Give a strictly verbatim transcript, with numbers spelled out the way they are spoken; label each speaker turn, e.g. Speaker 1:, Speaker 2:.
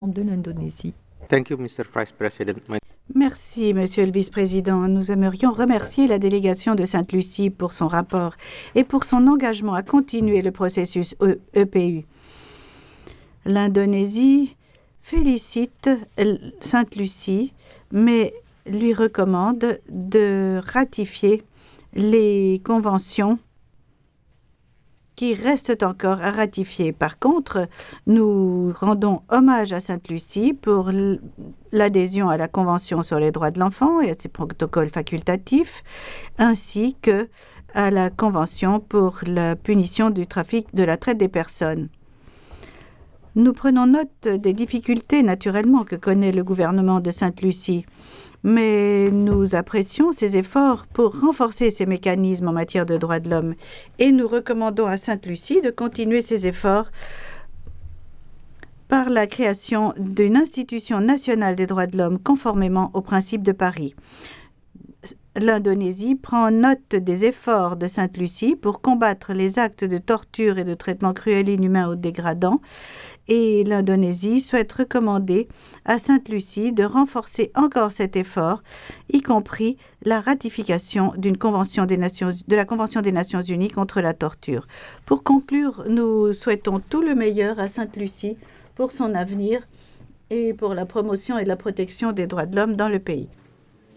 Speaker 1: de l'Indonésie.
Speaker 2: Thank you, Mister Vice President. My-
Speaker 3: Merci, Monsieur le Vice-président. Nous aimerions remercier la délégation de Sainte-Lucie pour son rapport et pour son engagement à continuer le processus E P U. L'Indonésie félicite Sainte-Lucie, mais lui recommande de ratifier les conventions qui restent encore à ratifier. Par contre, nous rendons hommage à Sainte-Lucie pour l'adhésion à la Convention sur les droits de l'enfant et à ses protocoles facultatifs, ainsi que à la Convention pour la punition du trafic de la traite des personnes. Nous prenons note des difficultés naturellement que connaît le gouvernement de Sainte-Lucie, mais nous apprécions ses efforts pour renforcer ces mécanismes en matière de droits de l'homme et nous recommandons à Sainte-Lucie de continuer ses efforts par la création d'une institution nationale des droits de l'homme conformément aux principes de Paris. L'Indonésie prend note des efforts de Sainte-Lucie pour combattre les actes de torture et de traitement cruel, inhumain ou dégradant, et l'Indonésie souhaite recommander à Sainte-Lucie de renforcer encore cet effort, y compris la ratification d'une convention des Nations, de la Convention des Nations Unies contre la torture. Pour conclure, nous souhaitons tout le meilleur à Sainte-Lucie pour son avenir et pour la promotion et la protection des droits de l'homme dans le pays.